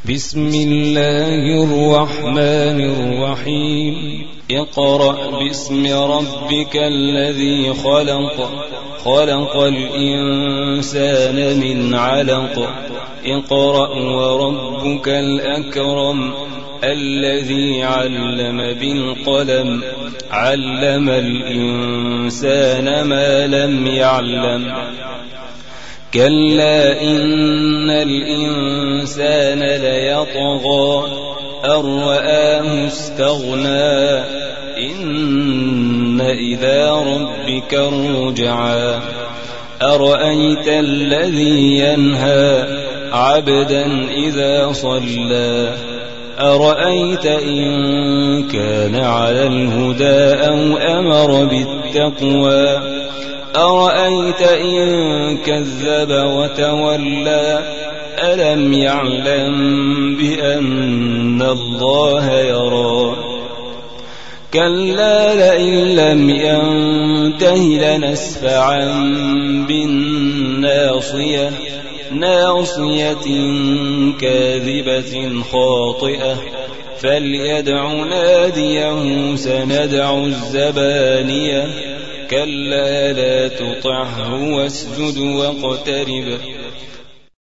بسم الله الرحمن الرحيم اقرأ باسم ربك الذي خلق خلق الإنسان من علق اقرأ وربك الأكرم الذي علم بالقلم علم الإنسان ما لم يعلم كلا إن الإنسان ليطغى أن رآه استغنى إن إلى ربك الرجعى أرأيت الذي ينهى عبدا إذا صلى أرأيت إن كان على الهدى أو أمر بالتقوى أرأيت إن كذب وتولى ألم يعلم بأن الله يرى كلا لئن لم ينته لنسفعا بالناصية ناصية كاذبة خاطئة فليدع ناديه سندع الزبانية كلا لا تطعه واسجد واقترب